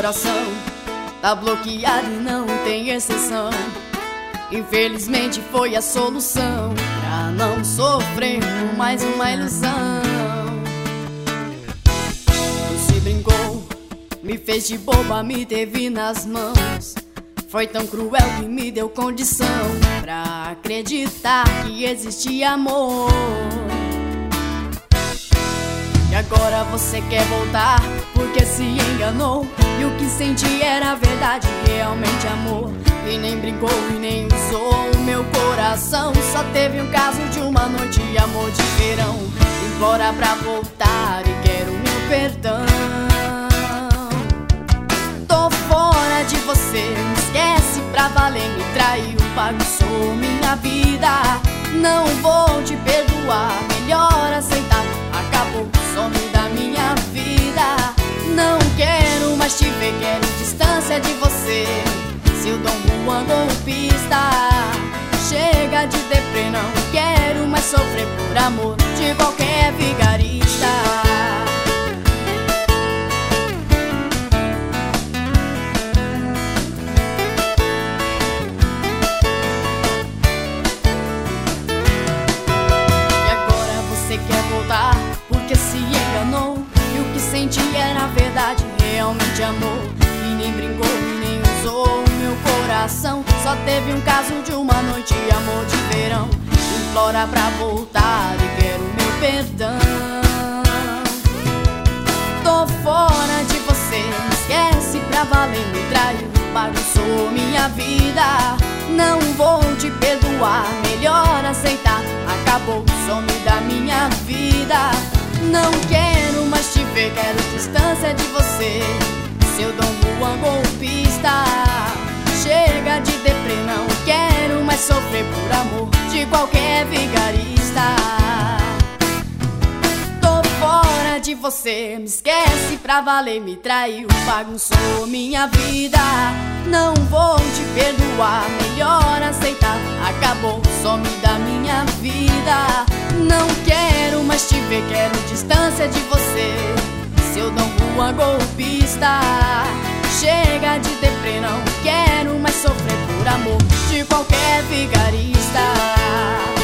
coração tá bloqueado e não tem exceção. Infelizmente foi a solução pra não sofrer por mais uma ilusão. Você brincou, me fez de boba, me teve nas mãos. Foi tão cruel que me deu condição pra acreditar que existia amor. E agora você quer voltar porque se enganou, e o que senti era verdade, realmente amor. E nem brincou e nem usou o meu coração. Só teve um caso de uma noite, amor de verão. Implora pra voltar e quero meu perdão. Tô fora de você, me esquece pra valer. Me traiu, bagunçou minha vida. Não vou te perdoar, melhor aceitar. Acabou, some da minha vida. Não quero mais te ver, quero distância de você. Seu Dom Juan golpista. Chega de deprê, não quero mais sofrer por amor de qualquer vigarista. E agora você quer voltar porque se enganou, e o que senti era verdade, realmente amor. E nem brincou e nem usou o meu coração. Só teve um caso de uma noite, amor de verão. Implora pra voltar e quero meu perdão. Tô fora de você, me esquece pra valer. Me traiu, bagunçou minha vida. Não vou te perdoar, melhor aceitar. Acabou, some da minha vida. Não quero mais te ver, quero distância de você. Seu Dom Juan golpista. Chega de deprê, não quero mais sofrer por amor de qualquer vigarista. Tô fora de você, me esquece pra valer. Me traiu, bagunçou minha vida. Não vou te perdoar, melhor aceitar. Acabou, some da minha vida. Não quero mais te ver, quero distância de você. Seu Dom Juan golpista. Chega de deprê, não quero mais sofrer por amor de qualquer vigarista.